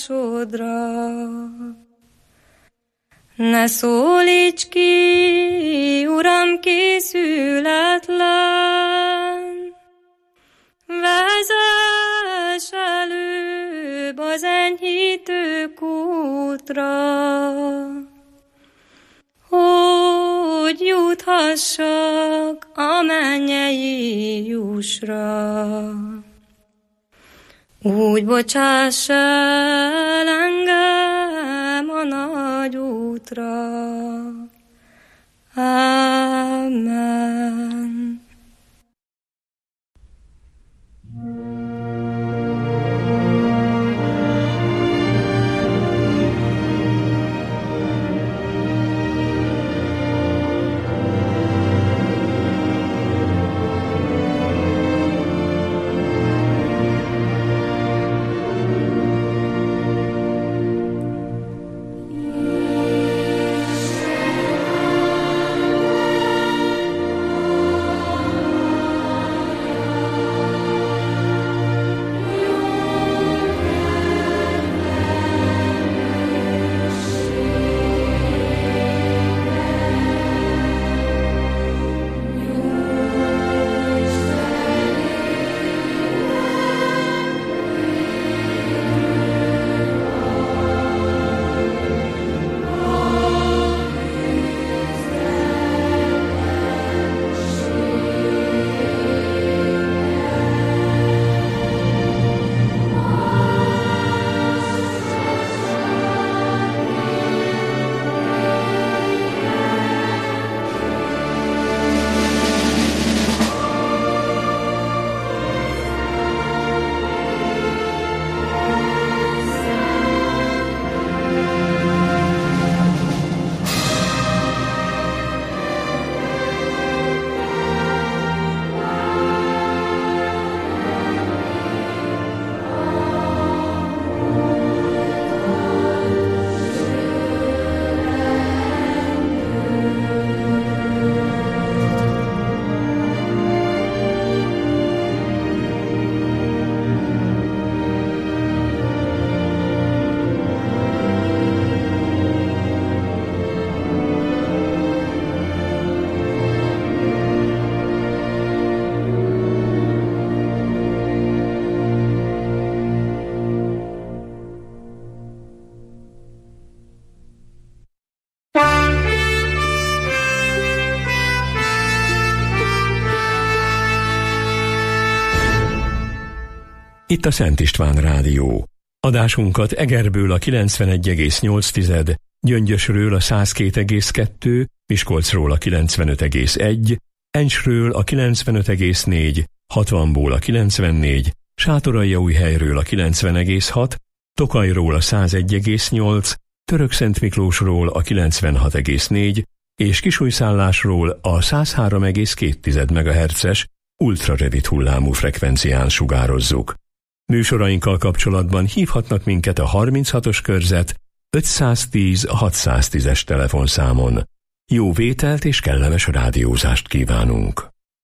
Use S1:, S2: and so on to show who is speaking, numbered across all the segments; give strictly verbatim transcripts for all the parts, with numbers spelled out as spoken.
S1: adásodra. Ne szólíts ki, Uram, készületlen, vezess előbb az enyhítő kútra, hogy juthassak a mennyei jussra. Úgy bocsáss el engem a nagy útra. Amen.
S2: Itt a Szent István Rádió. Adásunkat Egerből a kilencvenegy egész nyolc, Gyöngyösről a száz két egész kettő, Miskolcról a kilencvenöt egész egy, Encsről a kilencvenöt egész négy, hatvanból a kilencvennégy, Sátoraljaújhelyről a kilencven egész hat, Tokajról a száz egy egész nyolc, Törökszentmiklósról a kilencvenhat egész négy és Kisújszállásról a száz három egész két megahertzes ultrarövid hullámú frekvencián sugározzuk. Műsorainkkal kapcsolatban hívhatnak minket a harminchatos körzet ötszáztíz hatszáztízes telefonszámon. Jó vételt és kellemes rádiózást kívánunk!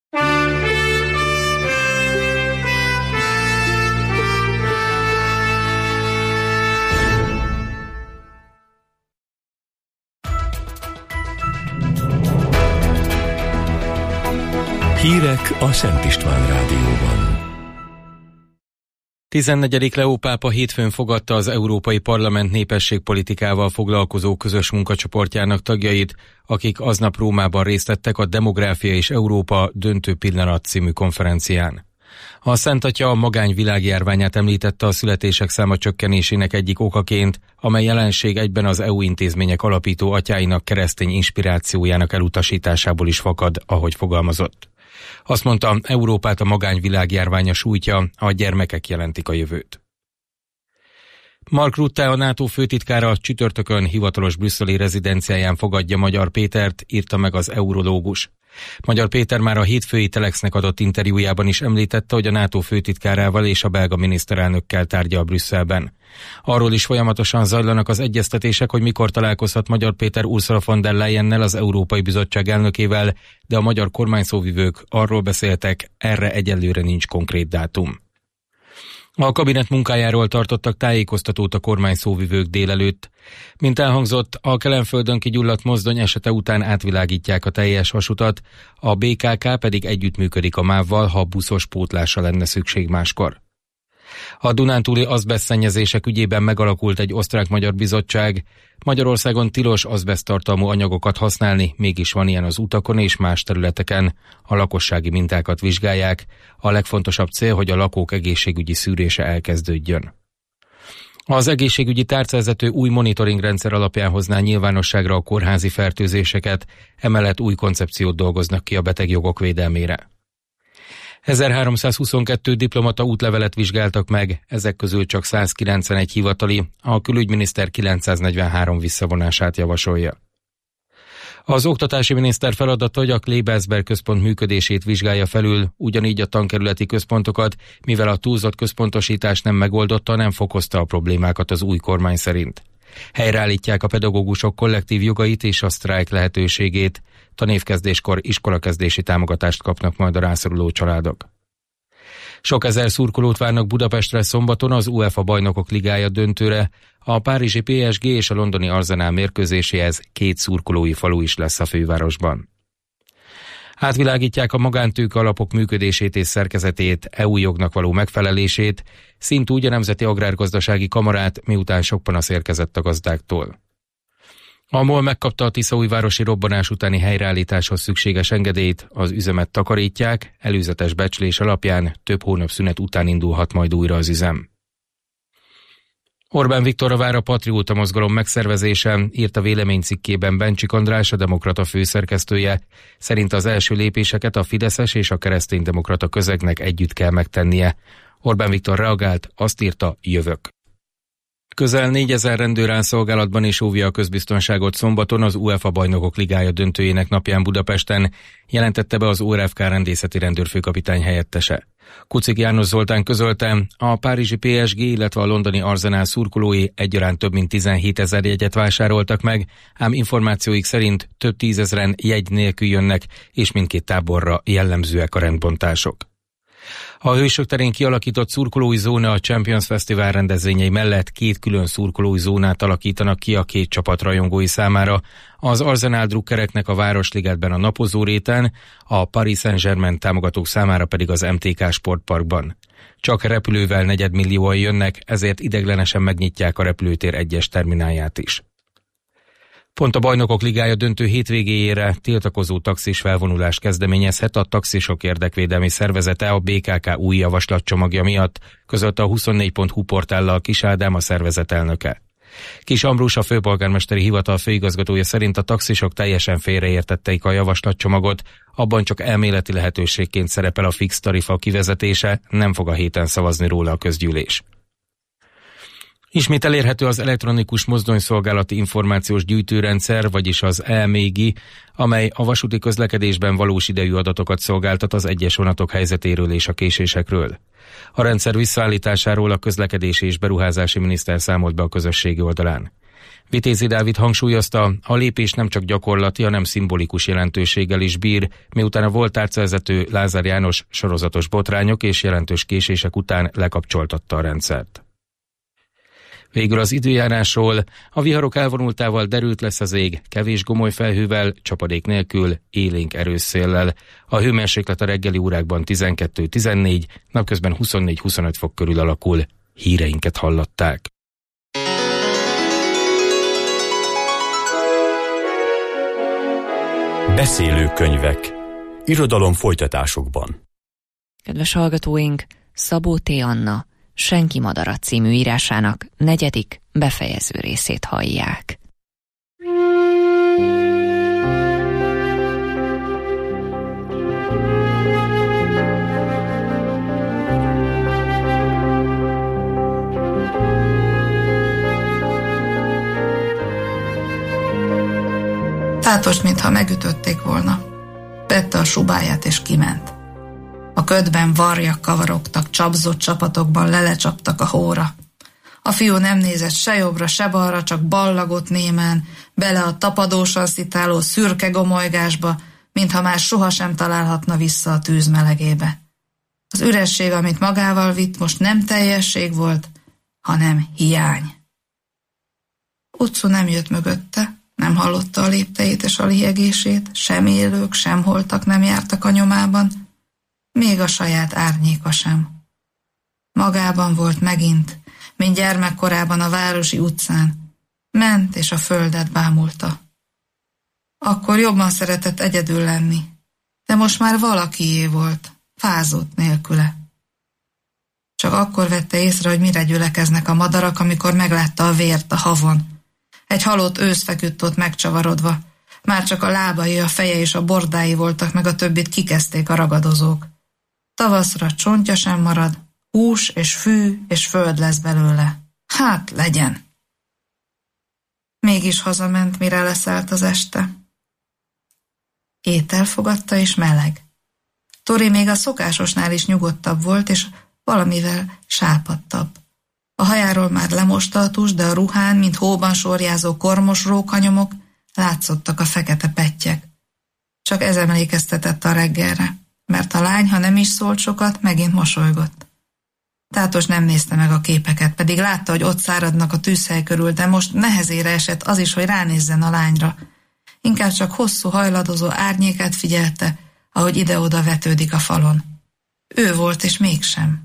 S2: Hírek a Szent István Rádióban.
S3: tizennegyedik Leó pápa hétfőn fogadta az Európai Parlament népességpolitikával foglalkozó közös munkacsoportjának tagjait, akik aznap Rómában részt vettek a Demográfia és Európa döntő pillanat című konferencián. A Szent Atya a magány világjárványát említette a születések száma csökkenésének egyik okaként, amely jelenség egyben az é u intézmények alapító atyáinak keresztény inspirációjának elutasításából is fakad, ahogy fogalmazott. Azt mondta, Európát a magány világjárványa sújtja, a gyermekek jelentik a jövőt. Mark Rutte, a NATO főtitkára csütörtökön hivatalos brüsszeli rezidenciáján fogadja Magyar Pétert, írta meg az Eurológus. Magyar Péter már a hétfői Telexnek adott interjújában is említette, hogy a NATO főtitkárával és a belga miniszterelnökkel tárgyal Brüsszelben. Arról is folyamatosan zajlanak az egyeztetések, hogy mikor találkozhat Magyar Péter Ursula von der Leyennel, az Európai Bizottság elnökével, de a magyar kormányszóvivők arról beszéltek, erre egyelőre nincs konkrét dátum. A kabinet munkájáról tartottak tájékoztatót a kormány szóvivők délelőtt. Mint elhangzott, a Kelenföldön kigyulladt mozdony esete után átvilágítják a teljes vasutat, a bé ká ká pedig együttműködik a mávval, ha buszos pótlásra lenne szükség máskor. A dunántúli azbesztszennyezések ügyében megalakult egy osztrák-magyar bizottság. Magyarországon tilos azbeszttartalmú anyagokat használni, mégis van ilyen az utakon és más területeken. A lakossági mintákat vizsgálják. A legfontosabb cél, hogy a lakók egészségügyi szűrése elkezdődjön. Az egészségügyi tárcavezető új monitoringrendszer alapján hozná nyilvánosságra a kórházi fertőzéseket, emellett új koncepciót dolgoznak ki a betegjogok védelmére. ezerháromszázhuszonkettő diplomata útlevelet vizsgáltak meg, ezek közül csak százkilencvenegy hivatali, a külügyminiszter kilencszáznegyvenhárom visszavonását javasolja. Az oktatási miniszter feladata, hogy a Klebersberg központ működését vizsgálja felül, ugyanígy a tankerületi központokat, mivel a túlzott központosítás nem megoldotta, nem fokozta a problémákat az új kormány szerint. Helyreállítják a pedagógusok kollektív jogait és a sztrájk lehetőségét. Tanévkezdéskor iskolakezdési támogatást kapnak majd a rászoruló családok. Sok ezer szurkolót várnak Budapestre szombaton az UEFA Bajnokok Ligája döntőre. A párizsi pé es gé és a londoni Arsenal mérkőzéséhez két szurkolói falu is lesz a fővárosban. Átvilágítják a magántőke alapok működését és szerkezetét, é u jognak való megfelelését, szintúgy a Nemzeti Agrárgazdasági Kamarát, miután sok panasz érkezett a gazdáktól. A MOL megkapta a tiszaújvárosi robbanás utáni helyreállításhoz szükséges engedélyt, az üzemet takarítják, előzetes becslés alapján több hónap szünet után indulhat majd újra az üzem. Orbán Viktorra vár a patrióta mozgalom megszervezése, írt a véleménycikkében Bencsik András, a Demokrata főszerkesztője. Szerint az első lépéseket a fideszes és a kereszténydemokrata közegnek együtt kell megtennie. Orbán Viktor reagált, azt írta, jövök. Közel négyezer rendőr áll szolgálatban és óvja a közbiztonságot szombaton az UEFA Bajnokok Ligája döntőjének napján Budapesten, jelentette be az o er ef ká rendészeti rendőrfőkapitány helyettese. Kucik János Zoltán közölte, a párizsi pé es gé, illetve a londoni Arsenal szurkolói egyaránt több mint tizenhétezer jegyet vásároltak meg, ám információik szerint több tízezren jegy nélkül jönnek, és mindkét táborra jellemzőek a rendbontások. A Hősök terén kialakított szurkolói zóna a Champions Fesztivál rendezvényei mellett két külön szurkolói zónát alakítanak ki a két csapat rajongói számára. Az Arsenal drukkereknek a Városligetben a Napozó réten, a Paris Saint-Germain támogatók számára pedig az em té ká sportparkban. Csak repülővel negyedmillióan jönnek, ezért ideiglenesen megnyitják a repülőtér egyes terminálját is. Pont a Bajnokok Ligája döntő hétvégéjére tiltakozó taxis felvonulást kezdeményezhet a Taxisok Érdekvédelmi Szervezete, a bé ká ká új javaslatcsomagja miatt, közölte a huszonnégy pont hu portállal Kis Ádám, a szervezet elnöke. Kis Ambrus, a főpolgármesteri hivatal főigazgatója szerint a taxisok teljesen félreértették a javaslatcsomagot, abban csak elméleti lehetőségként szerepel a fix tarifa kivezetése, nem fog a héten szavazni róla a közgyűlés. Ismét elérhető az elektronikus mozdonyszolgálati információs gyűjtőrendszer, vagyis az e em e gé i, amely a vasúti közlekedésben valós idejű adatokat szolgáltat az egyes vonatok helyzetéről és a késésekről. A rendszer visszaállításáról a közlekedési és beruházási miniszter számolt be a közösségi oldalán. Vitézi Dávid hangsúlyozta, a lépés nem csak gyakorlati, hanem szimbolikus jelentőséggel is bír, miután a volt tárcavezető Lázár János sorozatos botrányok és jelentős késések után lekapcsoltatta a rendszert. Végül az időjárásról, a viharok elvonultával derült lesz az ég, kevés gomoly felhővel, csapadék nélkül, élénk erős széllel. A hőmérséklet a reggeli órákban tizenkettő tizennégy, napközben huszonnégy huszonöt fok körül alakul. Híreinket hallották.
S4: Beszélő könyvek. Irodalom folytatásokban.
S5: Kedves hallgatóink, Szabó T. Anna Senki madara című írásának negyedik, befejező részét hallják.
S6: Tátos, mintha megütötték volna. Vette a subáját és kiment. A ködben varjak kavarogtak, csapzott csapatokban lelecsaptak a hóra. A fiú nem nézett se jobbra, se balra, csak ballagott némán, bele a tapadósan szitáló szürke gomolygásba, mintha már sohasem találhatna vissza a tűz melegébe. Az üresség, amit magával vitt, most nem teljesség volt, hanem hiány. Utcu nem jött mögötte, nem hallotta a lépteit és a lihegését, sem élők, sem holtak nem jártak a nyomában, még a saját árnyéka sem. Magában volt megint, mint gyermekkorában a városi utcán, ment és a földet bámulta. Akkor jobban szeretett egyedül lenni, de most már valakié volt, fázott nélküle. Csak akkor vette észre, hogy mire gyülekeznek a madarak, amikor meglátta a vért a havon. Egy halott ősz feküdt ott megcsavarodva. Már csak a lábai, a feje és a bordái voltak, meg a többit kikezdték a ragadozók. Tavaszra csontja sem marad, hús és fű és föld lesz belőle. Hát, legyen! Mégis hazament, mire leszállt az este. Étel fogadta és meleg. Tori még a szokásosnál is nyugodtabb volt, és valamivel sápadtabb. A hajáról már lemosta a tus, de a ruhán, mint hóban sorjázó kormos rókanyomok, látszottak a fekete pettyek. Csak ez emlékeztetett a reggelre, mert a lány, ha nem is szólt sokat, megint mosolygott. Tátos nem nézte meg a képeket, pedig látta, hogy ott száradnak a tűzhely körül, de most nehezére esett az is, hogy ránézzen a lányra. Inkább csak hosszú hajladozó árnyékát figyelte, ahogy ide-oda vetődik a falon. Ő volt, és mégsem.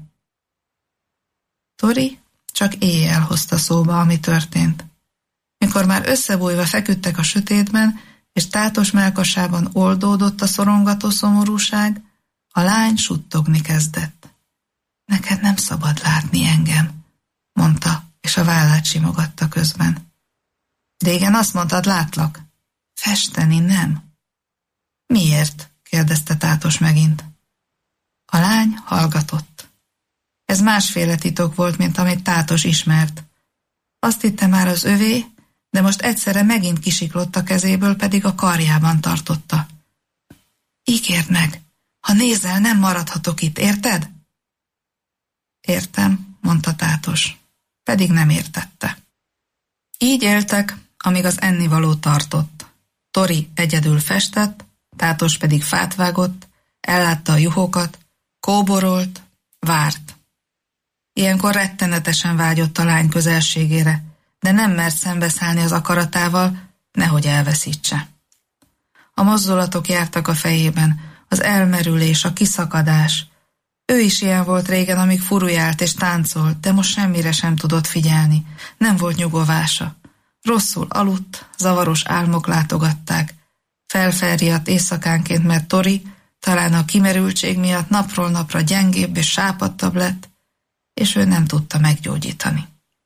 S6: Tori csak éjjel hozta szóba, ami történt. Mikor már összebújva feküdtek a sötétben, és Tátos mellkasában oldódott a szorongató szomorúság, a lány suttogni kezdett. Neked nem szabad látni engem, mondta, és a vállát simogatta közben. Régen azt mondtad, látlak. Festeni nem. Miért? kérdezte Tátos megint. A lány hallgatott. Ez másféle titok volt, mint amit Tátos ismert. Azt hitte már az övé, de most egyszerre megint kisiklott a kezéből, pedig a karjában tartotta. Ígérd meg, ha nézel, nem maradhatok itt, érted? Értem, mondta Tátos, pedig nem értette. Így éltek, amíg az ennivaló tartott. Tori egyedül festett, Tátos pedig fát vágott, ellátta a juhokat, kóborolt, várt. Ilyenkor rettenetesen vágyott a lány közelségére, de nem mert szembeszállni az akaratával, nehogy elveszítse. A mozdulatok jártak a fejében, az elmerülés, a kiszakadás. Ő is ilyen volt régen, amíg furujált és táncolt, de most semmire sem tudott figyelni, nem volt nyugovása. Rosszul aludt, zavaros álmok látogatták. Felfelriadt éjszakánként, mert Tori talán a kimerültség miatt napról napra gyengébb és sápadtabb lett, és ő nem tudta meggyógyítani.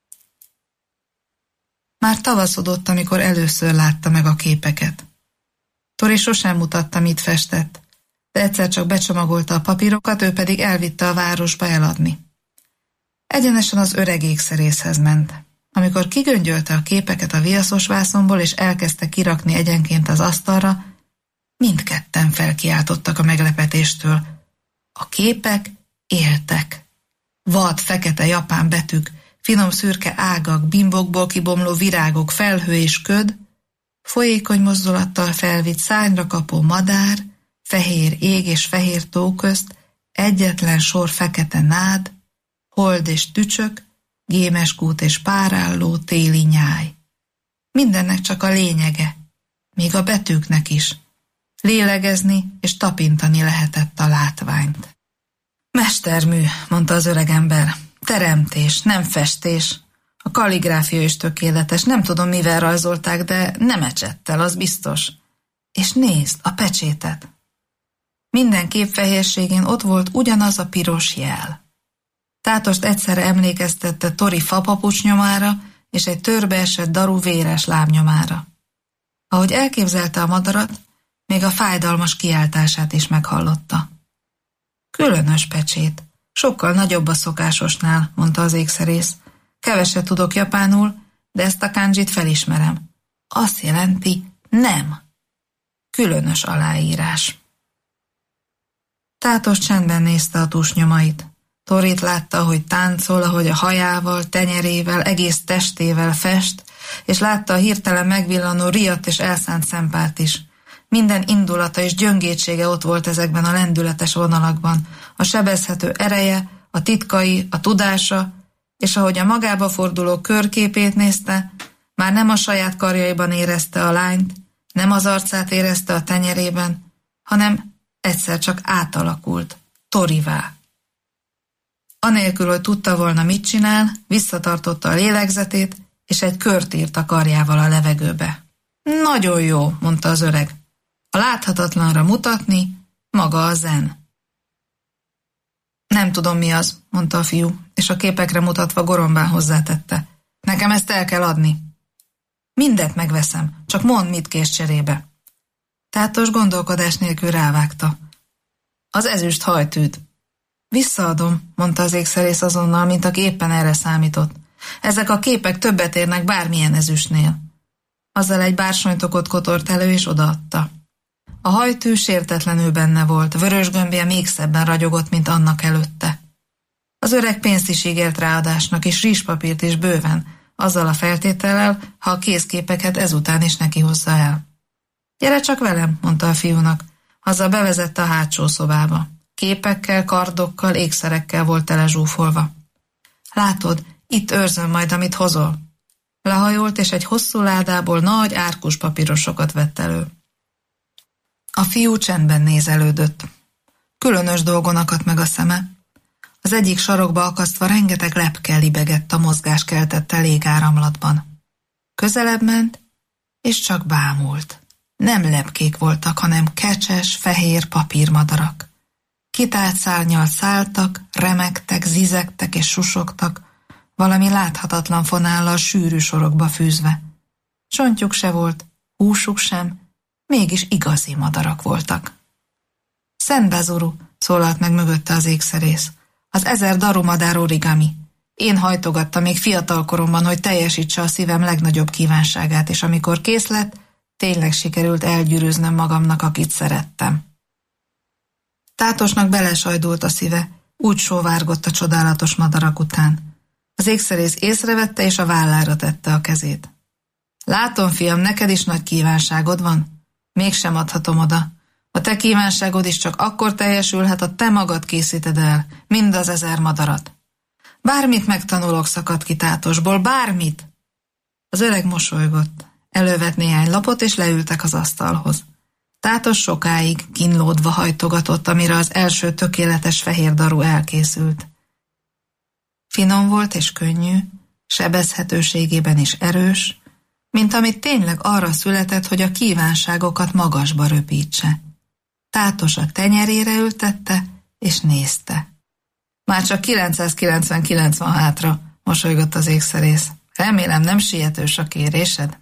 S6: Már tavaszodott, amikor először látta meg a képeket. Tori sosem mutatta, mit festett, de egyszer csak becsomagolta a papírokat, ő pedig elvitte a városba eladni. Egyenesen az öreg ékszerészhez ment. Amikor kigöngyölte a képeket a viaszos vászonból, és elkezdte kirakni egyenként az asztalra, mindketten felkiáltottak a meglepetéstől. A képek éltek. Vad, fekete japán betűk, finom szürke ágak, bimbokból kibomló virágok, felhő és köd, folyékony mozdulattal felvitt szárnyra kapó madár, fehér ég és fehér tó közt, egyetlen sor fekete nád, hold és tücsök, gémeskút és párálló téli nyáj. Mindennek csak a lényege, még a betűknek is. Lélegezni és tapintani lehetett a látványt. Mestermű, mondta az öregember. Teremtés, nem festés. A kalligráfia is tökéletes, nem tudom mivel rajzolták, de nem ecsettel, az biztos. És nézd, a pecsétet. Minden kép fehérségén ott volt ugyanaz a piros jel. Tátost egyszerre emlékeztette Tori fapapucs nyomára és egy törbeesett daru véres lábnyomára. Ahogy elképzelte a madarat, még a fájdalmas kiáltását is meghallotta. Különös pecsét, sokkal nagyobb a szokásosnál, mondta az ékszerész. Keveset tudok japánul, de ezt a kanjit felismerem. Azt jelenti nem. Különös aláírás. Tátos csendben nézte a tusnyomait. Torit látta, hogy táncol, ahogy a hajával, tenyerével, egész testével fest, és látta a hirtelen megvillanó riadt és elszánt szempárt is. Minden indulata és gyöngétsége ott volt ezekben a lendületes vonalakban. A sebezhető ereje, a titkai, a tudása, és ahogy a magába forduló körképét nézte, már nem a saját karjaiban érezte a lányt, nem az arcát érezte a tenyerében, hanem egyszer csak átalakult, Torivá. Anélkül, hogy tudta volna, mit csinál, visszatartotta a lélegzetét, és egy kört írt a karjával a levegőbe. Nagyon jó, mondta az öreg. A láthatatlanra mutatni, maga a zen. Nem tudom, mi az, mondta a fiú, és a képekre mutatva gorombán hozzátette. Nekem ezt el kell adni. Mindent megveszem, csak mondd, mit kész cserébe. Tátos gondolkodás nélkül rávágta. Az ezüst hajtűt. Visszaadom, mondta az ékszerész azonnal, mint aki éppen erre számított. Ezek a képek többet érnek bármilyen ezüstnél. Azzal egy bársonytokot kotort elő, és odaadta. A hajtű sértetlenül benne volt, vörös gömbje még szebben ragyogott, mint annak előtte. Az öreg pénzt is ígért ráadásnak, és rizspapírt is bőven, azzal a feltétellel, ha a kézképeket ezután is neki hozza el. Gyere csak velem, mondta a fiúnak, azzal bevezette a hátsó szobába. Képekkel, kardokkal, ékszerekkel volt tele zsúfolva. Látod, itt őrzöm majd, amit hozol. Lehajolt, és egy hosszú ládából nagy árkus papírosokat vett elő. A fiú csendben nézelődött. Különös dolgon akadt meg a szeme. Az egyik sarokba akasztva rengeteg lepke libegett a mozgáskeltette légáramlatban. Közelebb ment, és csak bámult. Nem lepkék voltak, hanem kecses, fehér papírmadarak. Kitált szárnyal szálltak, remegtek, zizegtek és susogtak, valami láthatatlan fonállal sűrű sorokba fűzve. Csontjuk se volt, húsuk sem, mégis igazi madarak voltak. Szent Bezuru, szólalt meg mögötte az ékszerész, az ezer darumadár origami. Én hajtogattam még fiatal koromban, hogy teljesítse a szívem legnagyobb kívánságát, és amikor kész lett, tényleg sikerült elgyűrűznöm magamnak, akit szerettem. Tátosnak belesajdult a szíve, úgy sóvárgott a csodálatos madarak után. Az ékszerész észrevette, és a vállára tette a kezét. Látom, fiam, neked is nagy kívánságod van? Mégsem adhatom oda. A te kívánságod is csak akkor teljesülhet, ha te magad készíted el, mind az ezer madarat. Bármit megtanulok, szakadt ki Tátosból, bármit! Az öreg mosolygott, elővett néhány lapot, és leültek az asztalhoz. Tátos sokáig kínlódva hajtogatott, amire az első tökéletes fehér daru elkészült. Finom volt és könnyű, sebezhetőségében is erős, mint amit tényleg arra született, hogy a kívánságokat magasba röpítse. Tátos a tenyerére ültette, és nézte. Már csak kilencszázkilencvenkilenc van hátra, mosolygott az ékszerész. Remélem, nem sietős a kérésed?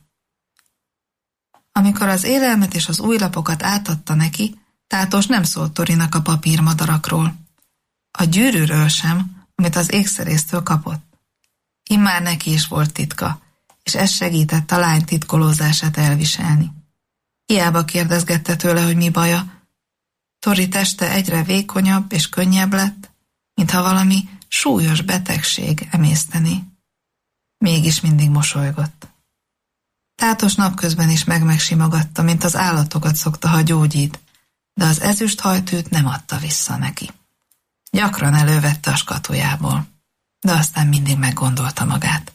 S6: Amikor az élelmet és az új lapokat átadta neki, Tátos nem szólt Torinak a papírmadarakról. A gyűrűről sem, amit az ékszerésztől kapott. Immár neki is volt titka, és ez segített a lány titkolózását elviselni. Hiába kérdezgette tőle, hogy mi baja. Tori teste egyre vékonyabb és könnyebb lett, mintha valami súlyos betegség emészteni. Mégis mindig mosolygott. Tátos napközben is meg-megsimogatta, mint az állatokat szokta, ha gyógyít, de az ezüst hajtűt nem adta vissza neki. Gyakran elővette a skatujából, de aztán mindig meggondolta magát.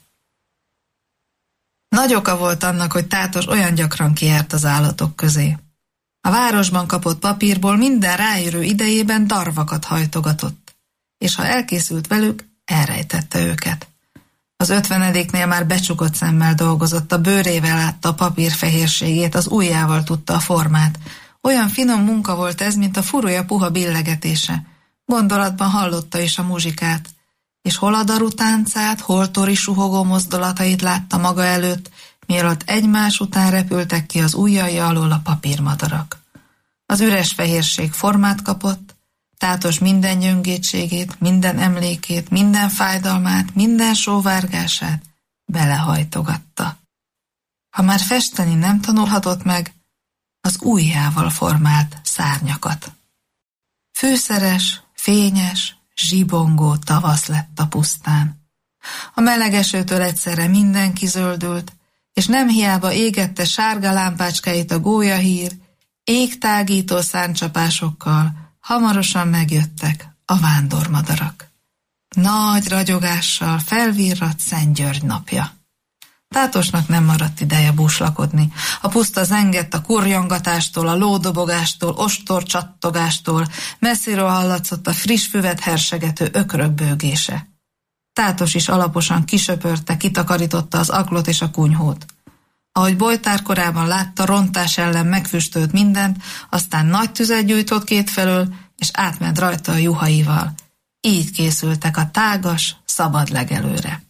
S6: Nagy oka volt annak, hogy Tátos olyan gyakran kijárt az állatok közé. A városban kapott papírból minden ráérő idejében darvakat hajtogatott, és ha elkészült velük, elrejtette őket. Az ötvenediknél már becsukott szemmel dolgozott, a bőrével látta a papír fehérségét, az ujjával tudta a formát. Olyan finom munka volt ez, mint a furúja puha billegetése. Gondolatban hallotta is a muzsikát, és hol a daru táncát, hol Tori suhogó mozdulatait látta maga előtt, mielőtt egymás után repültek ki az ujjai alól a papírmadarak. Az üres fehérség formát kapott, Tátos minden gyöngétségét, minden emlékét, minden fájdalmát, minden sóvárgását belehajtogatta. Ha már festeni nem tanulhatott meg, az ujjával formált szárnyakat. Fűszeres, fényes, zsibongó tavasz lett a pusztán. A meleg esőtől egyszerre minden kizöldült, és nem hiába égette sárga lámpácskáit a gólyahír, égtágító szárnycsapásokkal hamarosan megjöttek a vándormadarak. Nagy ragyogással felvirradt Szent György napja. Tátosnak nem maradt ideje búslakodni. A puszta zengett a kurjongatástól, a lódobogástól, ostor csattogástól, messziről hallatszott a friss füvet hersegető ökrök bőgése. Tátos is alaposan kisöpörte, kitakarította az aklot és a kunyhót. Ahogy Bojtár korában látta, rontás ellen megfüstölt mindent, aztán nagy tüzet gyújtott kétfelől, és átment rajta a juhaival. Így készültek a tágas, szabad legelőre.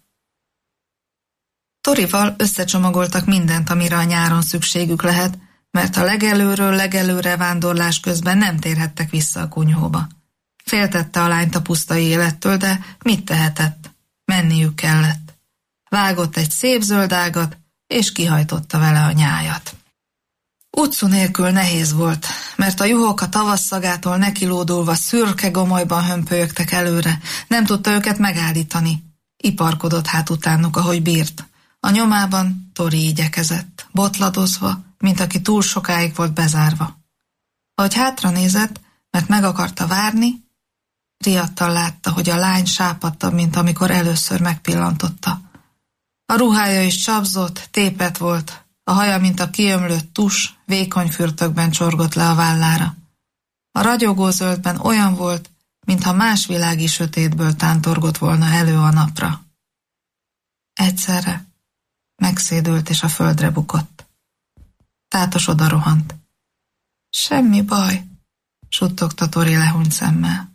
S6: Torival összecsomagoltak mindent, amire a nyáron szükségük lehet, mert a legelőről legelőre vándorlás közben nem térhettek vissza a kunyhóba. Féltette a lányt a pusztai élettől, de mit tehetett? Menniük kellett. Vágott egy szép zöld ágat, és kihajtotta vele a nyájat. Utcú nélkül nehéz volt, mert a juhok a tavasszagától nekilódulva szürke gomolyban hömpölyögtek előre, nem tudta őket megállítani. Iparkodott hát utánuk, ahogy bírt. A nyomában Tori igyekezett, botladozva, mint aki túl sokáig volt bezárva. Ahogy hátra nézett, mert meg akarta várni, riadtan látta, hogy a lány sápadtabb, mint amikor először megpillantotta. A ruhája is csapzott, tépet volt, a haja, mint a kiömlött tus, vékony fürtökben csorgott le a vállára. A ragyogó zöldben olyan volt, mintha más világi sötétből tántorgott volna elő a napra. Egyszerre megszédült és a földre bukott. Tátos oda rohant. Semmi baj, suttogta Tori lehúnyt szemmel.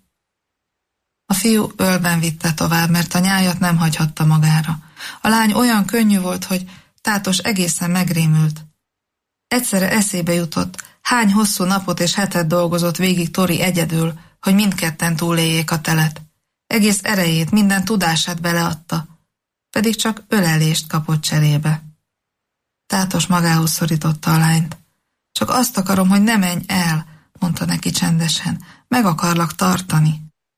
S6: A fiú ölben vitte tovább, mert a nyájat nem hagyhatta magára. A lány olyan könnyű volt, hogy Tátos egészen megrémült. Egyszerre eszébe jutott, hány hosszú napot és hetet dolgozott végig Tori egyedül, hogy mindketten túléljék a telet. Egész erejét, minden tudását beleadta, pedig csak ölelést kapott cserébe. Tátos magához szorította a lányt. Csak azt akarom, hogy ne menj el, mondta neki csendesen, meg akarlak tartani.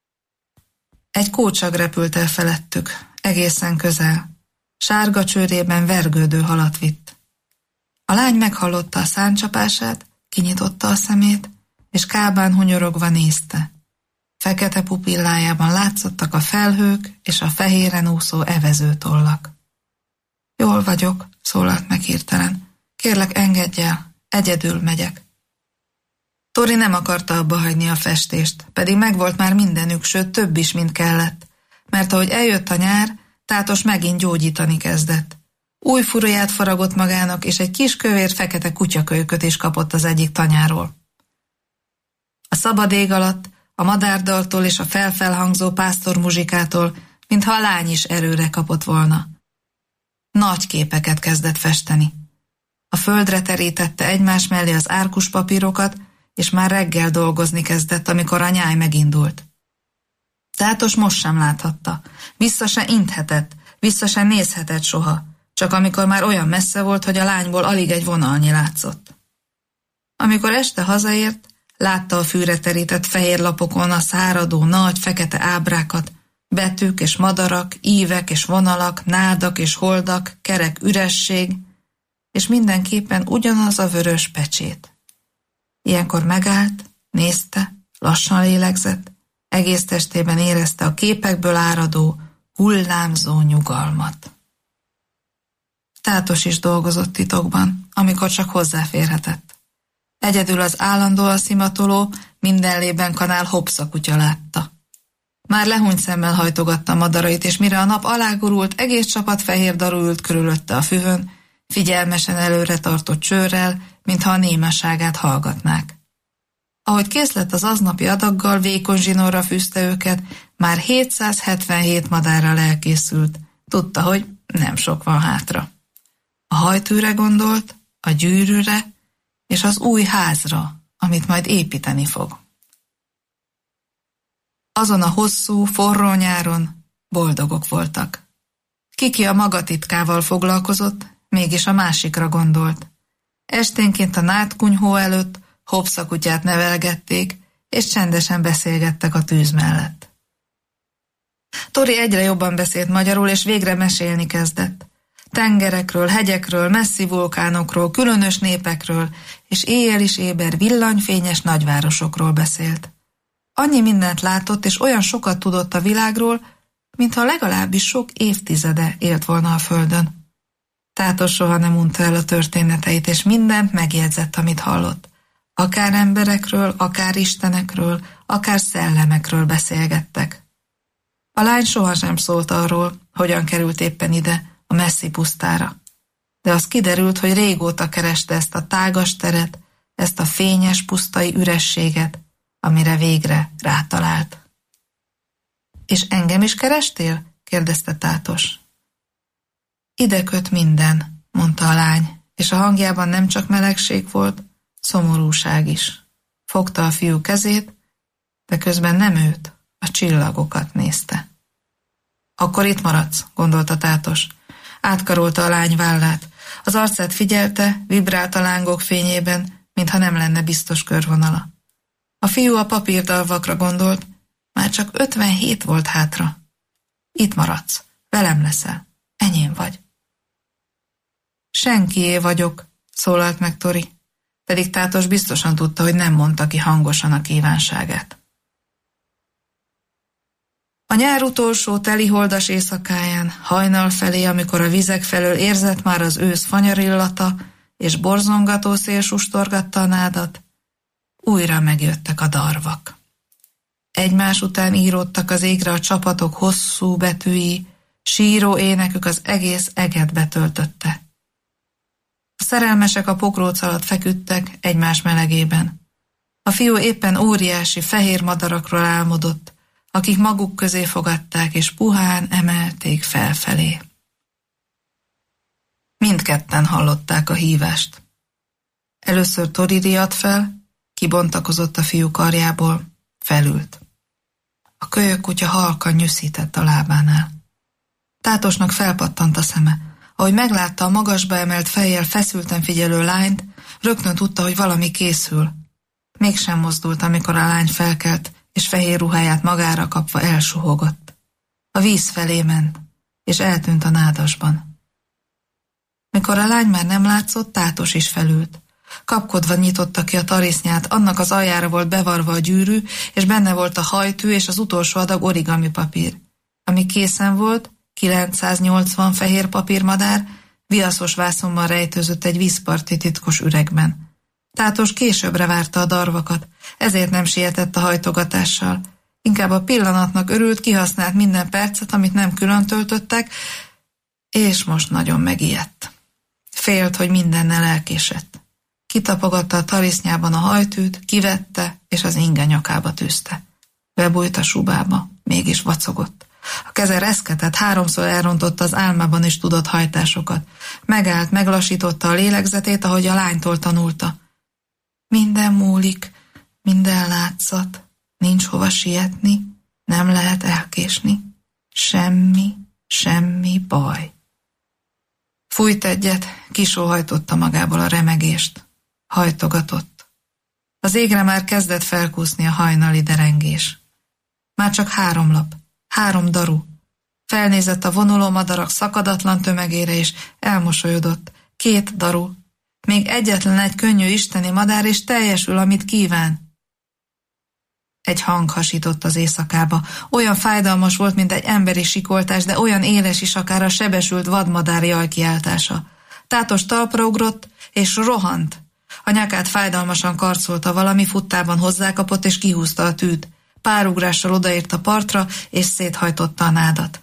S6: Egy kócsag repült el felettük, egészen közel. Sárga csőrében vergődő halat vitt. A lány meghallotta a szárnycsapását, kinyitotta a szemét, és kábán hunyorogva nézte. Fekete pupillájában látszottak a felhők és a fehéren úszó evezőtollak. Jól vagyok, szólalt meg hirtelen. Kérlek, engedj el, egyedül megyek. Tori nem akarta abba hagyni a festést, pedig megvolt már mindenük, sőt több is, mint kellett. Mert ahogy eljött a nyár, Tátos megint gyógyítani kezdett. Új furuját faragott magának, és egy kis kövér fekete kutyakölyköt is kapott az egyik tanyáról. A szabad ég alatt, a madárdaltól és a felfelhangzó pásztormuzsikától, mintha a lány is erőre kapott volna. Nagy képeket kezdett festeni. A földre terítette egymás mellé az árkus papírokat, és már reggel dolgozni kezdett, amikor a nyáj megindult. Tátos most sem láthatta, vissza se inthetett, vissza se nézhetett soha, csak amikor már olyan messze volt, hogy a lányból alig egy vonalnyi látszott. Amikor este hazaért, látta a fűre terített fehér lapokon a száradó nagy fekete ábrákat, betűk és madarak, ívek és vonalak, nádak és holdak, kerek üresség, és mindenképpen ugyanaz a vörös pecsét. Ilyenkor megállt, nézte, lassan lélegzett, egész testében érezte a képekből áradó, hullámzó nyugalmat. Tátos is dolgozott titokban, amikor csak hozzáférhetett. Egyedül az állandóan szimatoló, mindenlében kanál Hopsa kutya látta. Már lehúnyt szemmel hajtogatta a madarait, és mire a nap alágurult, egész csapat fehér daru ült körülötte a füvön, figyelmesen előre tartott csőrrel, mintha a némaságát hallgatnák. Ahogy kész lett az aznapi adaggal, vékony zsinórra fűzte őket, már hétszázhetvenhét madárral elkészült. Tudta, hogy nem sok van hátra. A hajtűre gondolt, a gyűrűre, és az új házra, amit majd építeni fog. Azon a hosszú, forró nyáron boldogok voltak. Kiki a maga titkával foglalkozott, mégis a másikra gondolt. Esténként a nádkunyhó előtt Hopsa kutyát nevelgették, és csendesen beszélgettek a tűz mellett. Tori egyre jobban beszélt magyarul, és végre mesélni kezdett. tengerekről, hegyekről, messzi vulkánokról, különös népekről, és éjjel is éber villanyfényes nagyvárosokról beszélt. Annyi mindent látott, és olyan sokat tudott a világról, mintha legalábbis sok évtizede élt volna a földön. Tátos soha nem unta el a történeteit, és mindent megjegyzett, amit hallott. Akár emberekről, akár istenekről, akár szellemekről beszélgettek. A lány sohasem szólt arról, hogyan került éppen ide, a messzi pusztára. De az kiderült, hogy régóta kereste ezt a tágas teret, ezt a fényes pusztai ürességet, amire végre rátalált. És engem is kerestél? kérdezte Tátos. Ide köt minden, mondta a lány, és a hangjában nem csak melegség volt, szomorúság is. Fogta a fiú kezét, de közben nem őt, a csillagokat nézte. Akkor itt maradsz, gondolta Tátos. Átkarolta a lány vállát. Az arcát figyelte, vibrált a lángok fényében, mintha nem lenne biztos körvonala. A fiú a papírdalvakra gondolt, már csak ötvenhét volt hátra. Itt maradsz, velem leszel, enyém vagy. Senkié vagyok, szólalt meg Tori, pedig Tátos biztosan tudta, hogy nem mondta ki hangosan a kívánságát. A nyár utolsó teliholdas éjszakáján, hajnal felé, amikor a vizek felől érzett már az ősz fanyarillata, és borzongató szél sustorgatta a nádat, újra megjöttek a darvak. Egymás után íródtak az égre a csapatok hosszú betűi, síró énekük az egész eget betöltötte. A szerelmesek a pokróc alatt feküdtek egymás melegében. A fiú éppen óriási fehér madarakról álmodott, akik maguk közé fogadták és puhán emelték felfelé. Mindketten hallották a hívást. Először Tori riadt fel, kibontakozott a fiú karjából, felült. A kölyökkutya halkan nyüszített a lábánál. Tátosnak felpattant a szeme. Ahogy meglátta a magasba emelt fejjel feszülten figyelő lányt, rögtön tudta, hogy valami készül. Mégsem mozdult, amikor a lány felkelt, és fehér ruháját magára kapva elsuhogott. A víz felé ment, és eltűnt a nádasban. Mikor a lány már nem látszott, Tátos is felült. Kapkodva nyitotta ki a tarisznyát, annak az aljára volt bevarva a gyűrű, és benne volt a hajtű és az utolsó adag origami papír. Ami készen volt, kilencszáznyolcvan fehér papírmadár, viaszos vászonban rejtőzött egy vízparti titkos üregben. Tátos későbbre várta a darvakat, ezért nem sietett a hajtogatással. Inkább a pillanatnak örült, kihasznált minden percet, amit nem külön töltöttek, és most nagyon megijedt. Félt, hogy mindennel elkésett. Kitapogatta a tarisznyában a hajtűt, kivette, és az inge nyakába tűzte. Bebújt a subába, mégis vacogott. A keze reszketett, háromszor elrontotta az álmában is tudott hajtásokat. Megállt, meglassította a lélegzetét, ahogy a lánytól tanulta. Minden múlik, minden látszat, nincs hova sietni, nem lehet elkésni. Semmi, semmi baj. Fújt egyet, kisóhajtotta magából a remegést. Hajtogatott. Az égre már kezdett felkúszni a hajnali derengés. Már csak három lap, három daru. Felnézett a vonuló madarak szakadatlan tömegére, és elmosolyodott. Két daru. Még egyetlen egy könnyű isteni madár, és teljesül, amit kíván. Egy hang hasított az éjszakába. Olyan fájdalmas volt, mint egy emberi sikoltás, de olyan éles is akár a sebesült vadmadár jajkiáltása. Tátos talpra ugrott, és rohant. A nyakát fájdalmasan karcolta, valami futtában hozzákapott, és kihúzta a tűt. Pár ugrással odaért a partra, és széthajtotta a nádat.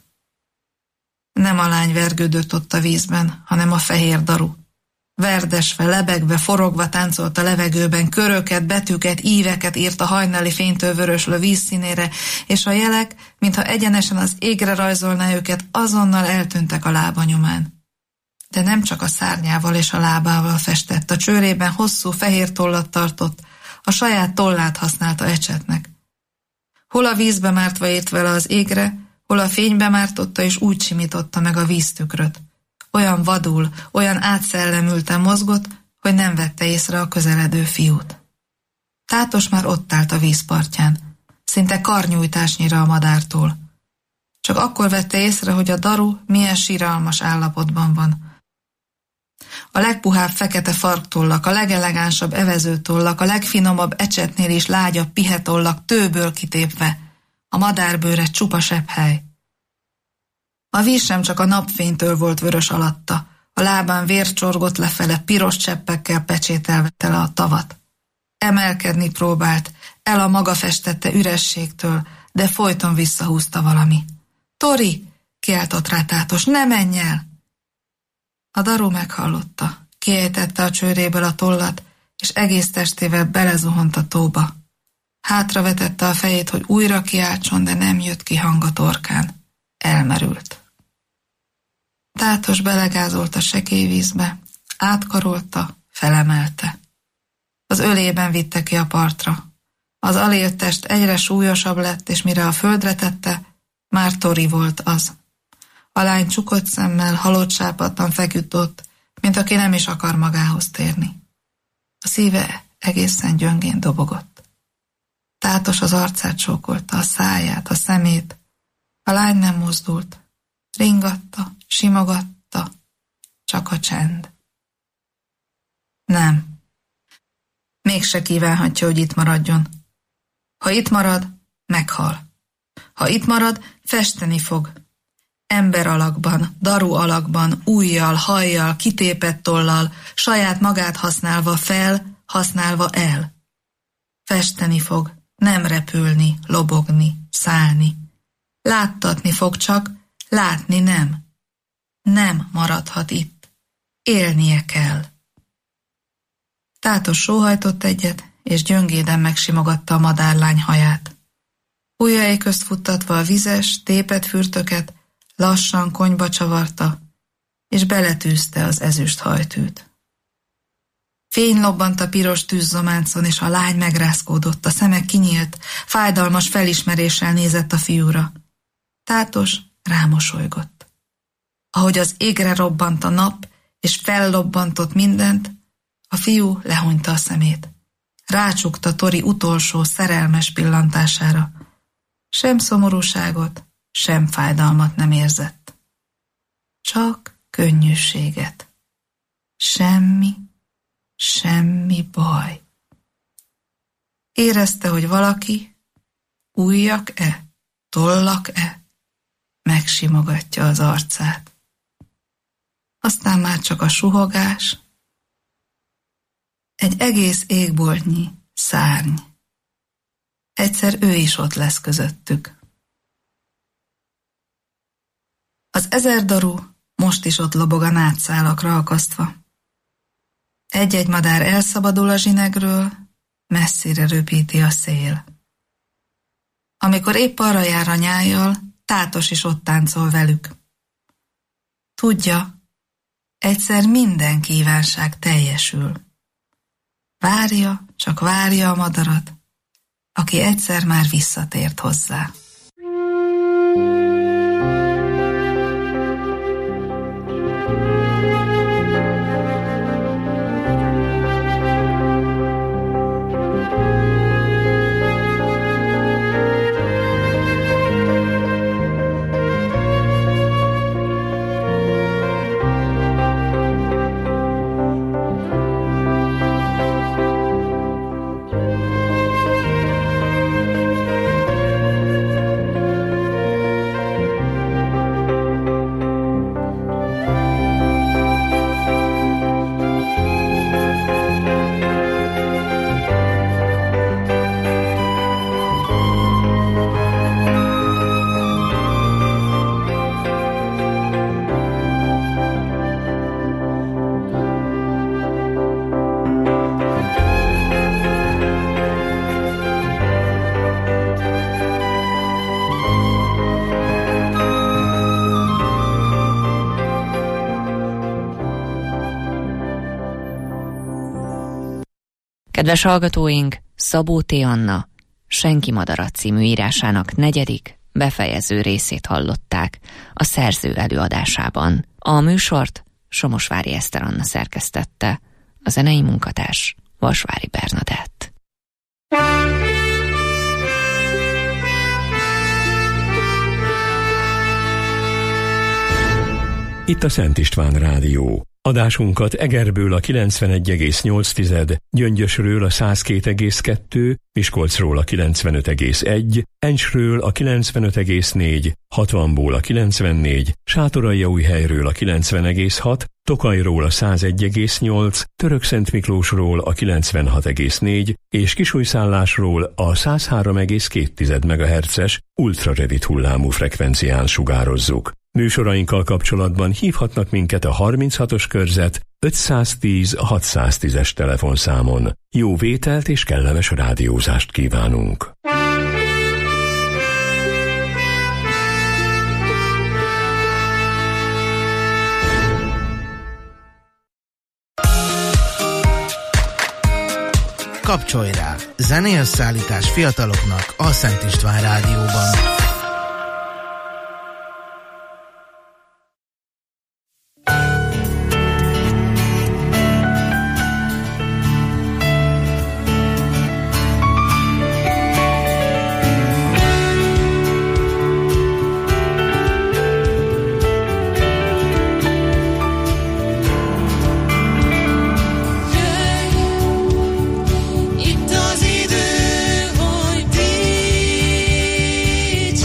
S6: Nem a lány vergődött ott a vízben, hanem a fehér daru. Verdesve, lebegve, forogva táncolt a levegőben, köröket, betűket, íveket írt a hajnali fénytől vöröslő vízszínére, és a jelek, mintha egyenesen az égre rajzolná őket, azonnal eltűntek a lába nyomán. De nem csak a szárnyával és a lábával festett, a csőrében hosszú fehér tollat tartott, a saját tollát használta ecsetnek. Hol a vízbe mártva ért vele az égre, hol a fénybe mártotta és úgy simította meg a víztükröt. Olyan vadul, olyan átszellemülten mozgott, hogy nem vette észre a közeledő fiút. Tátos már ott állt a vízpartján, szinte karnyújtásnyira a madártól. Csak akkor vette észre, hogy a daru milyen síralmas állapotban van. A legpuhább fekete farktollak, a legelegánsabb evezőtollak, a legfinomabb ecsetnél is lágyabb pihetollak tőből kitépve, a madárbőre csupa sepphely. A víz sem csak a napfénytől volt vörös alatta, a lábán vér csorgott lefele, piros cseppekkel pecsételve tele a tavat. Emelkedni próbált, el a maga festette ürességtől, de folyton visszahúzta valami. Tori! Kiáltott rá Tátos, ne menj el! A daru meghallotta, kiejtette a csőréből a tollat, és egész testével belezuhont a tóba. Hátravetette a fejét, hogy újra kiáltson, de nem jött ki hang a torkán. Elmerült. Tátos belegázolt a sekély vízbe, átkarolta, felemelte. Az ölében vitte ki a partra. Az alélt test egyre súlyosabb lett, és mire a földre tette, már Tori volt az. A lány csukott szemmel, halott sápadtan feküdt ott, mint aki nem is akar magához térni. A szíve egészen gyöngén dobogott. Tátos az arcát csókolta, a száját, a szemét. A lány nem mozdult. Ringatta, simogatta, csak a csend. Nem. Mégse kívánhatja, hogy itt maradjon. Ha itt marad, meghal. Ha itt marad, festeni fog. Ember alakban, daru alakban, ujjal, hajjal, kitépett tollal, saját magát használva fel, használva el. Festeni fog, nem repülni, lobogni, szállni. Láttatni fog csak, látni nem. Nem maradhat itt. Élnie kell. Tátos sóhajtott egyet, és gyöngéden megsimogatta a madárlány haját. Ujjai közt futtatva a vizes, tépett fürtöket, lassan konyba csavarta, és beletűzte az ezüst hajtűt. Fény lobbant a piros tűzzománcon, és a lány megrázkódott, a szeme kinyílt, fájdalmas felismeréssel nézett a fiúra. Tátos rámosolygott. Ahogy az égre robbant a nap, és fellobbantott mindent, a fiú lehunyta a szemét. Rácsukta Tori utolsó, szerelmes pillantására. Sem szomorúságot, sem fájdalmat nem érzett. Csak könnyűséget. Semmi, semmi baj. Érezte, hogy valaki, ujjak-e, tollak-e, megsimogatja az arcát. Aztán már csak a suhogás, egy egész égboltnyi szárny. Egyszer ő is ott lesz közöttük. Az ezer daru most is ott lobog a nátszálakra akasztva. Egy-egy madár elszabadul a zsinegről, messzire röpíti a szél. Amikor épp arra jár a nyájjal, Tátos is ott táncol velük. Tudja, egyszer minden kívánság teljesül. Várja, csak várja a madarat, aki egyszer már visszatért hozzá.
S5: Kedves hallgatóink, Szabó T. Anna, Senki madarat című írásának negyedik, befejező részét hallották a szerző előadásában. A műsort Somosvári Eszter Anna szerkesztette, a zenei munkatárs Vasvári Bernadett.
S2: itt a Szent István Rádió. Adásunkat Egerből a kilencvenegy egész nyolc, Gyöngyösről a száz két egész kettő, Miskolcról a kilencvenöt egész egy, Encsről a kilencvenöt egész négy, hatvanból a kilencvennégy, Sátoraljaújhelyről a kilencven egész hat, Tokajról a száz egy egész nyolc, Törökszentmiklósról a kilencvenhat egész négy és Kisújszállásról a száz három egész két megahertzes ultrarövid hullámú frekvencián sugározzuk. Műsorainkkal kapcsolatban hívhatnak minket a harminchatos körzet ötszáztíz hatszáztízes telefonszámon. Jó vételt és kellemes rádiózást kívánunk!
S7: Kapcsolj rá! Zenélyösszállítás fiataloknak a Szent István Rádióban.
S8: Itt az idő, hogy díj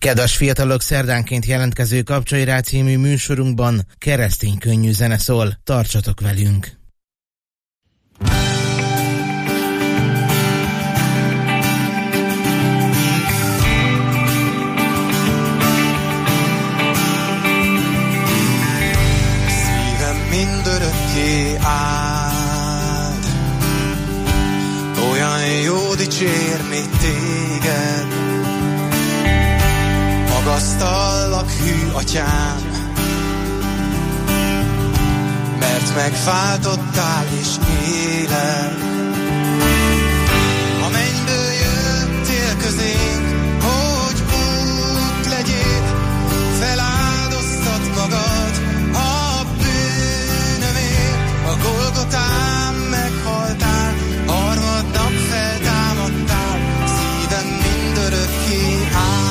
S7: Kedves fiatalok, szerdánként jelentkező Kapcsolj rá című műsorunkban keresztény könnyű zene szól. Tartsatok velünk!
S8: Szívem mindörökké áld, olyan jó dicsérni téged. Magasztallak, hű atyám, mert megváltottál és élek. A mennyből jöttél közénk, hogy út legyél, feláldoztad magad a bűnömért. A Golgotán meghaltál, harmadnap feltámadtál, szívem mindörökké áll.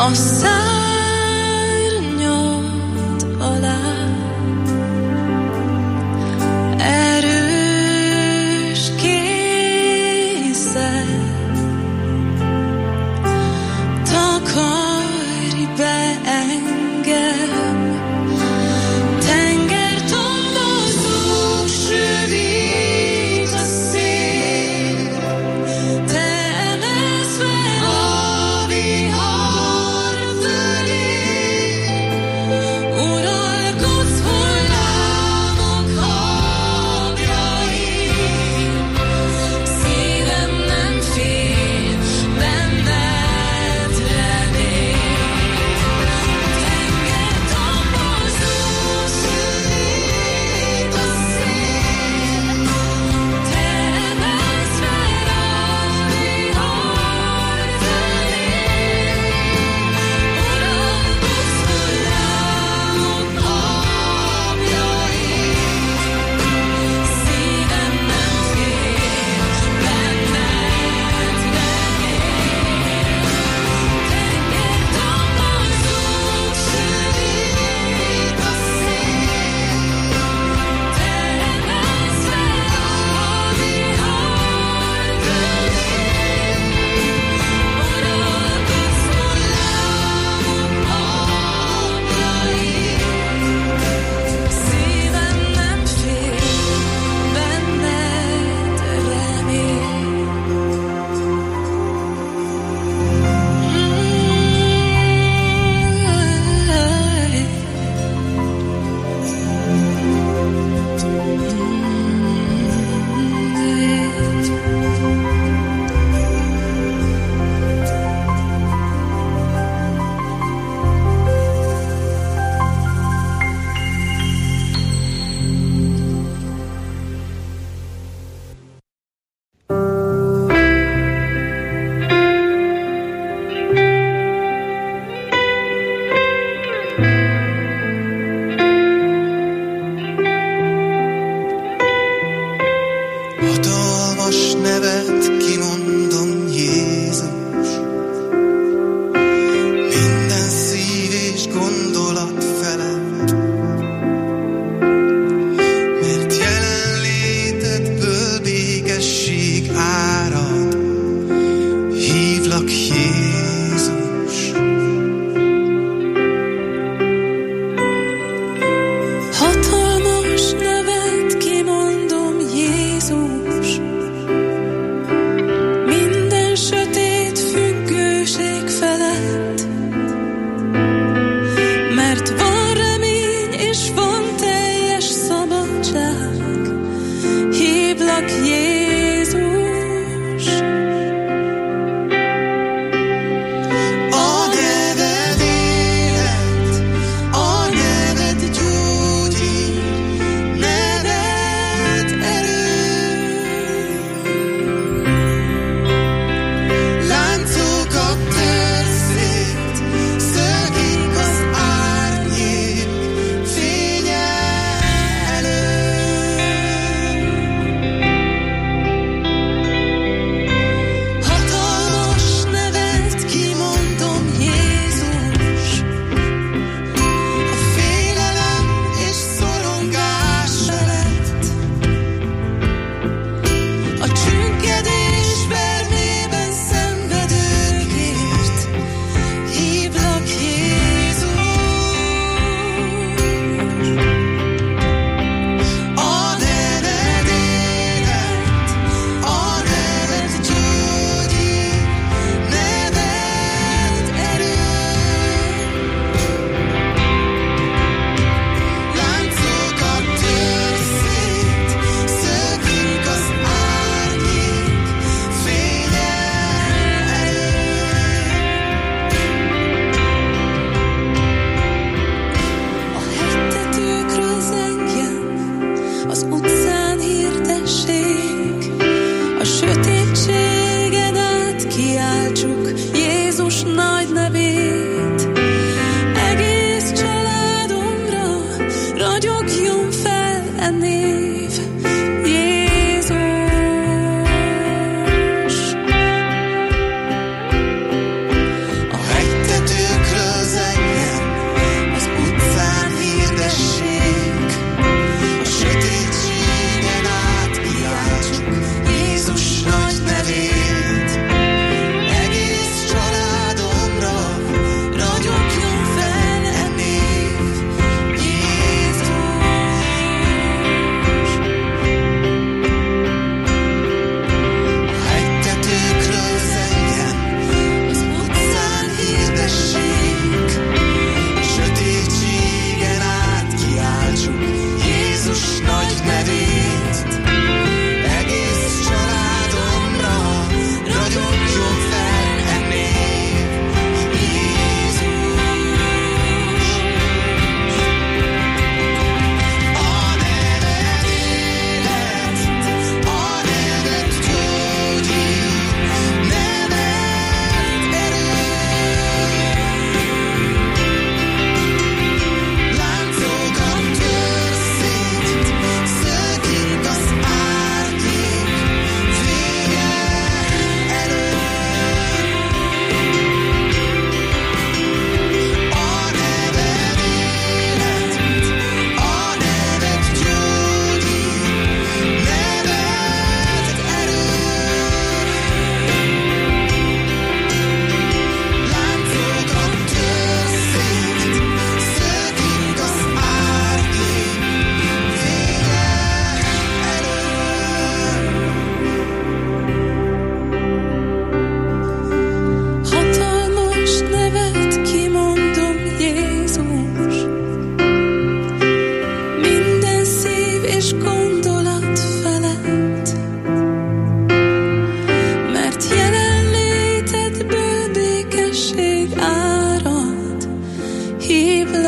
S9: a szárnyad alá. Erős kézzel takarj be engem, tengertombozó sűrít a szél, te emelsz fel a vihar fölé, uralkodsz hullámok habjain, szívem nem fél, benned remény. Tengertombozó sűrít a szél, te emelsz fel a vihar fölé, uralkodsz hullámok habjain, szívem nem fél, benned remény. Tengertombozó sűrít a szél, te emelsz fel a vihar fölé, uralkodsz hullámok habjain, szívem nem fél, benned remény.
S8: Hatalmas nevet kimondom, Jézus, minden szív és gondolat felett, mert jelenlétedből békesség árad, hívlak Jézus. Hatalmas nevet kimondom, Jézus, minden sötét függőség felett, mert van remény és van teljes szabadság, hívlak Jézus. A neved élet, a neved gyógyír, neved erő. Láncokat tör szét, szökik az árnyék fénye elől. Hatalmas nevet kimondom, Jézus, a félelem és szorongás felett, a csüggedés vermében szenvedőkért, hívlak Jézus. A neved élet, a neved gyógyír, neved erő. Láncokat tör szét, szökik az árnyék fénye elől. A hegytetőkről zengjen, az utcán hirdessék, a sötétségen át kiáltsuk Jézus nagy nevét. Egész családomra ragyogjon fel e név, Jézus. A hegytetők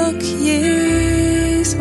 S8: csak Jézus.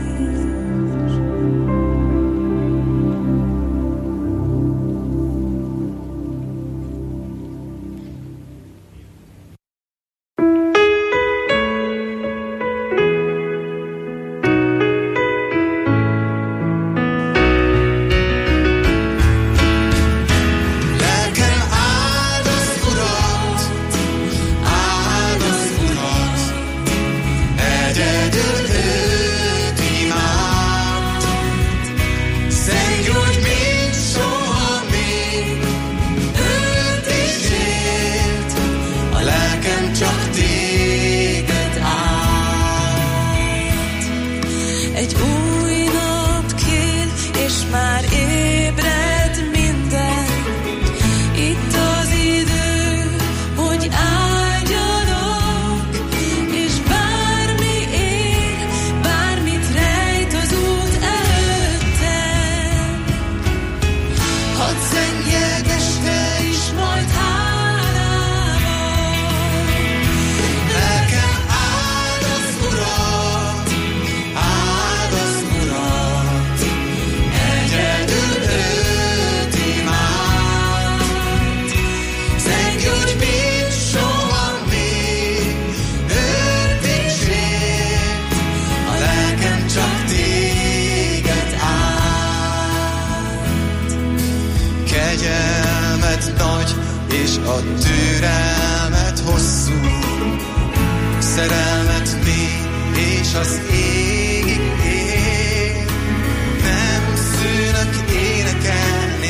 S10: A türelmet hosszú, szerelmet mély, és az égig ér. Nem szűnök énekelni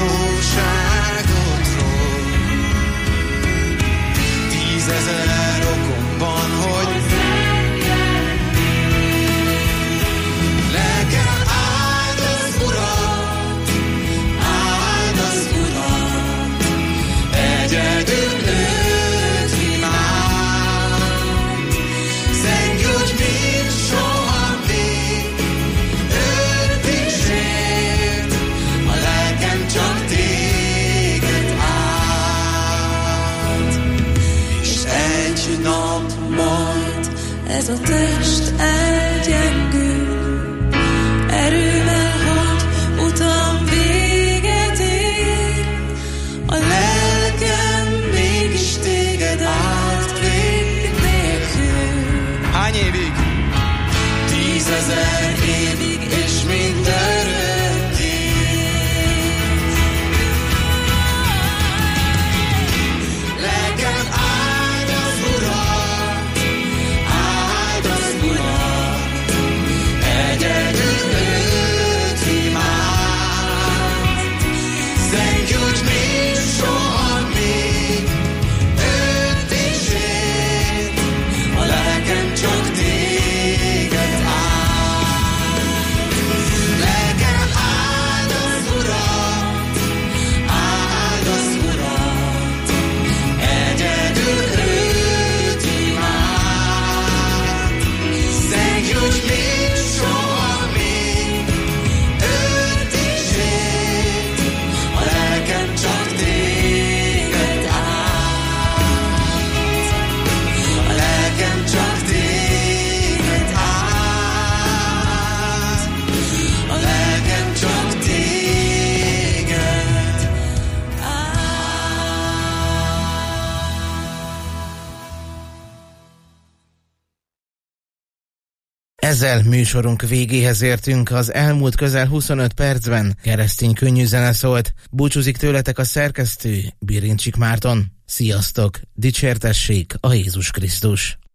S10: jóságodról. Tízezer okom van, hogy lelkem áld az Urat, áld az Urat. Egyedül őt imád, zengődj, mint soha még, őt dicsért, a lelkem csak téged áld. És egy nap majd
S8: ez a test elgyengül, erővel, hogy utam véget ér, a lelkem mégis téged áld vég nélkül.
S10: hány évig?
S8: Tízezer évig és mindörökké.
S10: Lelkem áld az Urat, áld az Urat. Egyedül őt imád, zengődj, mint soha még, őt dicsért, a lelkem csak téged áld. Lelkem áld az Urat, áld az Urat. Egyedül őt imád, zengődj, mint soha még, őt dicsért, a lelkem csak téged áld. A lelkem csak téged áld. A lelkem csak téged
S7: Ezzel műsorunk végéhez értünk, az elmúlt közel huszonöt percben keresztény könnyű zene szólt. Búcsúzik tőletek a szerkesztő, Birincsik Márton. Sziasztok, dicsértessék a Jézus Krisztus!